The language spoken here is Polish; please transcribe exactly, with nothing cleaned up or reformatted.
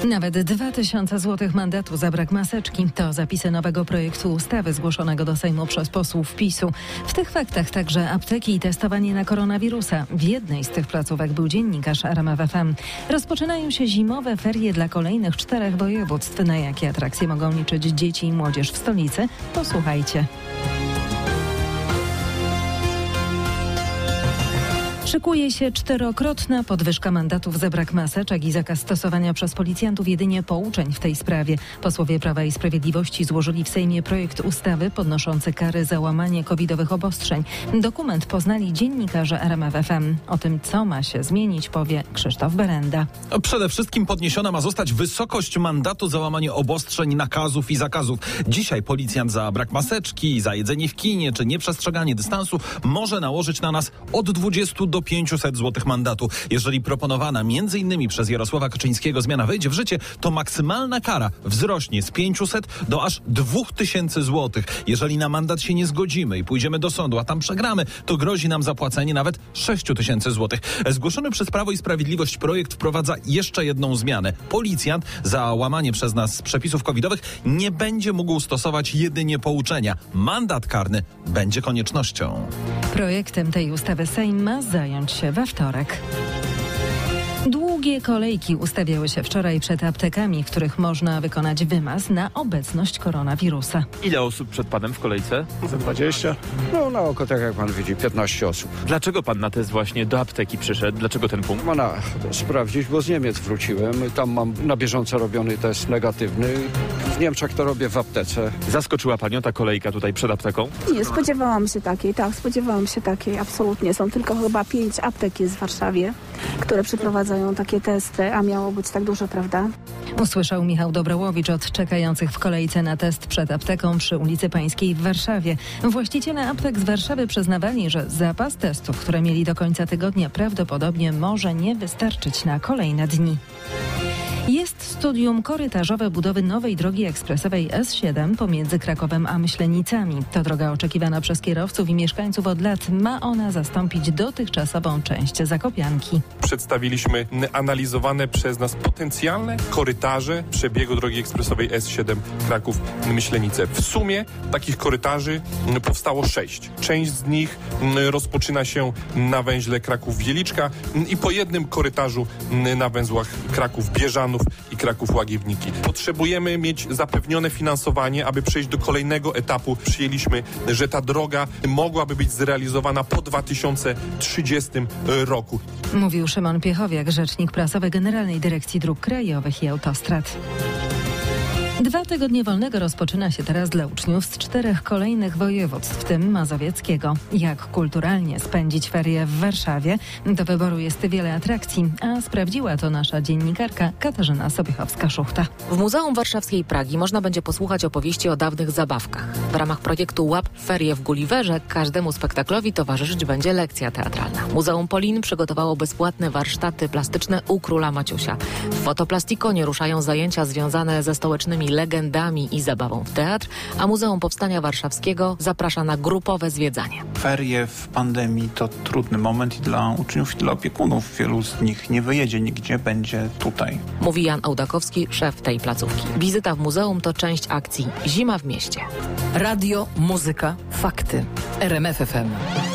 Nawet dwa tysiące złotych mandatu za brak maseczki to zapisy nowego projektu ustawy zgłoszonego do Sejmu przez posłów PiSu. W tych faktach także apteki i testowanie na koronawirusa. W jednej z tych placówek był dziennikarz R M F F M. Rozpoczynają się zimowe ferie dla kolejnych czterech województw. Na jakie atrakcje mogą liczyć dzieci i młodzież w stolicy? Posłuchajcie. Szykuje się czterokrotna podwyżka mandatów za brak maseczek i zakaz stosowania przez policjantów jedynie pouczeń w tej sprawie. Posłowie Prawa i Sprawiedliwości złożyli w Sejmie projekt ustawy podnoszący kary za łamanie covidowych obostrzeń. Dokument poznali dziennikarze R M F F M. O tym, co ma się zmienić, powie Krzysztof Berenda. Przede wszystkim podniesiona ma zostać wysokość mandatu za łamanie obostrzeń, nakazów i zakazów. Dzisiaj policjant za brak maseczki, za jedzenie w kinie czy nieprzestrzeganie dystansu może nałożyć na nas od dwudziestu do pięciuset złotych mandatu. Jeżeli proponowana między innymi przez Jarosława Kaczyńskiego zmiana wejdzie w życie, to maksymalna kara wzrośnie z pięciuset do aż dwóch tysięcy złotych. Jeżeli na mandat się nie zgodzimy i pójdziemy do sądu, a tam przegramy, to grozi nam zapłacenie nawet sześciu tysięcy złotych. Zgłoszony przez Prawo i Sprawiedliwość projekt wprowadza jeszcze jedną zmianę. Policjant za łamanie przez nas przepisów covidowych nie będzie mógł stosować jedynie pouczenia. Mandat karny będzie koniecznością. Projektem tej ustawy Sejm ma zająć się we wtorek. Długie kolejki ustawiały się wczoraj przed aptekami, w których można wykonać wymaz na obecność koronawirusa. Ile osób przed panem w kolejce? Za dwadzieścia. No na oko, tak jak pan widzi, piętnaście osób. Dlaczego pan na test właśnie do apteki przyszedł? Dlaczego ten punkt? Można sprawdzić, bo z Niemiec wróciłem. Tam mam na bieżąco robiony test negatywny. W Niemczech to robię w aptece. Zaskoczyła panią ta kolejka tutaj przed apteką? Nie, spodziewałam się takiej, tak, spodziewałam się takiej, absolutnie. Są tylko chyba pięć aptek jest w Warszawie, które przeprowadzają takie testy, a miało być tak dużo, prawda? Usłyszał Michał Dobrołowicz od czekających w kolejce na test przed apteką przy ulicy Pańskiej w Warszawie. Właściciele aptek z Warszawy przyznawali, że zapas testów, które mieli do końca tygodnia, prawdopodobnie może nie wystarczyć na kolejne dni. Jest studium korytarzowe budowy nowej drogi ekspresowej S siedem pomiędzy Krakowem a Myślenicami. To droga oczekiwana przez kierowców i mieszkańców od lat. Ma ona zastąpić dotychczasową część Zakopianki. Przedstawiliśmy analizowane przez nas potencjalne korytarze przebiegu drogi ekspresowej S siedem Kraków-Myślenice. W sumie takich korytarzy powstało sześć. Część z nich rozpoczyna się na węźle Kraków-Wieliczka i po jednym korytarzu na węzłach Kraków-Bieżanów i Kraków-Łagiewniki. Potrzebujemy mieć zapewnione finansowanie, aby przejść do kolejnego etapu. Przyjęliśmy, że ta droga mogłaby być zrealizowana po dwa tysiące trzydziestym roku. Mówił Szymon Piechowiak, rzecznik prasowy Generalnej Dyrekcji Dróg Krajowych i Autostrad. Dwa tygodnie wolnego rozpoczyna się teraz dla uczniów z czterech kolejnych województw, w tym mazowieckiego. Jak kulturalnie spędzić ferie w Warszawie? Do wyboru jest wiele atrakcji, a sprawdziła to nasza dziennikarka Katarzyna Sobiechowska-Szuchta. W Muzeum Warszawskiej Pragi można będzie posłuchać opowieści o dawnych zabawkach. W ramach projektu Łap Ferie w Gulliverze każdemu spektaklowi towarzyszyć będzie lekcja teatralna. Muzeum Polin przygotowało bezpłatne warsztaty plastyczne u Króla Maciusia. W Fotoplastikone ruszają zajęcia związane ze stołecznymi legendami i zabawą w teatr, a Muzeum Powstania Warszawskiego zaprasza na grupowe zwiedzanie. Ferie w pandemii to trudny moment i dla uczniów, i dla opiekunów. Wielu z nich nie wyjedzie nigdzie, będzie tutaj. Mówi Jan Ołdakowski, szef tej placówki. Wizyta w muzeum to część akcji Zima w mieście. Radio, muzyka, fakty. R M F F M.